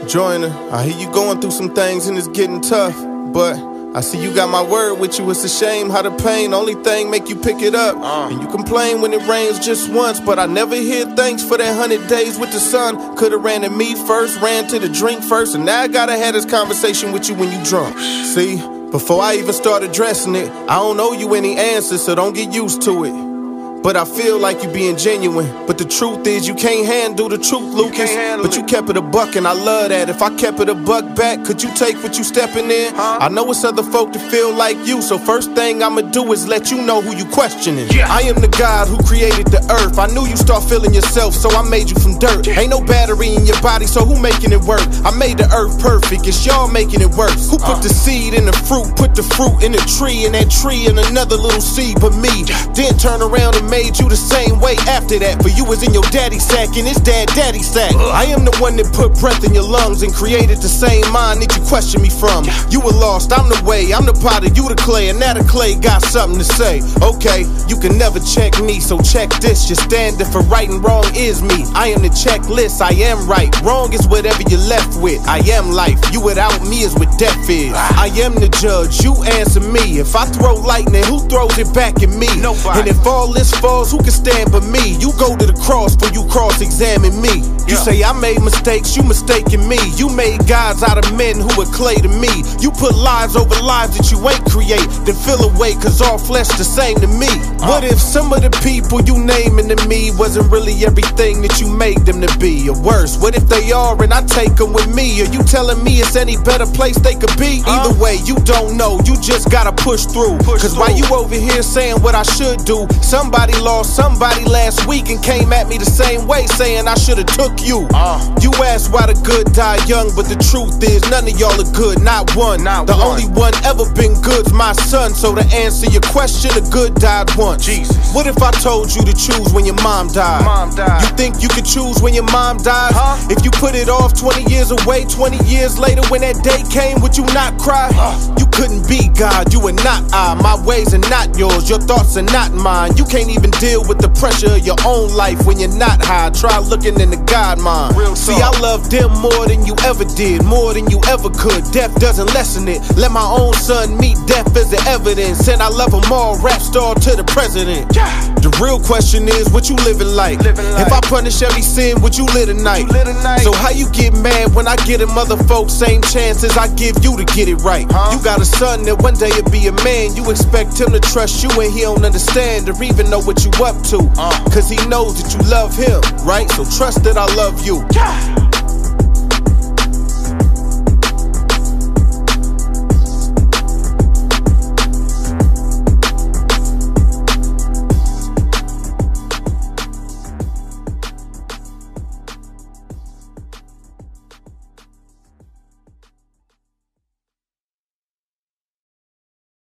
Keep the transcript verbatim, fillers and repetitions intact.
Joiner, I hear you going through some things and it's getting tough, but I see you got my word with you. It's a shame how the pain only thing make you pick it up. uh. And you complain when it rains just once, but I never hear thanks for that hundred days with the sun. Could've ran to me first, ran to the drink first, and now I gotta have this conversation with you when you drunk. See, before I even start addressing it, I don't owe you any answers, so don't get used to it. But I feel like you being genuine. But the truth is you can't handle the truth, Lucas. You but you kept it a buck and I love that. If I kept it a buck back, could you take what you stepping in? Huh? I know it's other folk that feel like you, so first thing I'ma do is let you know who you questioning. Yeah. I am the God who created the earth. I knew you start feeling yourself, so I made you from dirt. Ain't no battery in your body, so who making it work? I made the earth perfect, it's y'all making it worse. Who put uh. the seed in the fruit, put the fruit in the tree, and that tree in another little seed but me? Then turn around and made you the same way after that. For you was in your daddy sack and it's dad daddy sack. I am the one that put breath in your lungs and created the same mind that you question me from. You were lost, I'm the way, I'm the potter, you the clay, and now the clay got something to say. Okay, you can never check me, so check this. Your standard for right and wrong is me. I am the checklist, I am right. Wrong is whatever you're left with. I am life, you without me is what death is. I am the judge, you answer me. If I throw lightning, who throws it back at me? Nobody. And if all this falls, who can stand but me? You go to the cross for you cross-examine me. You yeah. say I made mistakes, you mistaken me. You made gods out of men who were clay to me. You put lives over lives that you ain't create, then feel away cause all flesh the same to me. uh. What if some of the people you naming to me wasn't really everything that you made them to be? Or worse, what if they are and I take them with me? Are you telling me it's any better place they could be? uh. Either way, you don't know, you just gotta push through. Push cause through. While you over here saying what I should do, somebody lost somebody last week and came at me the same way saying I should've took you. uh. You asked why the good die young, but the truth is none of y'all are good, not one. Not the one. Only one ever been good's my son, so to answer your question, the good died once. Jesus. What if I told you to choose when your mom died? Mom died. You think you could choose when your mom died? Huh? If you put it off twenty years away, twenty years later when that day came, would you not cry? uh. You couldn't be God, you are not I. My ways are not yours, your thoughts are not mine. You can't even deal with the pressure of your own life when you're not high. Try looking in the God mind. Real See, I love them more than you ever did, more than you ever could. Death doesn't lessen it. Let my own son meet death as the evidence, and I love them all, rap star to the president. Yeah. The real question is, what you living like? living like? If I punish every sin, would you live tonight? You live tonight? So how you get mad when I get them other folks same chances I give you to get it right? Huh? You got a son that one day will be a man. You expect him to trust you and he don't understand or even know what you up to. Uh. Cause he knows that you love him, right? So trust that I love you. Yeah.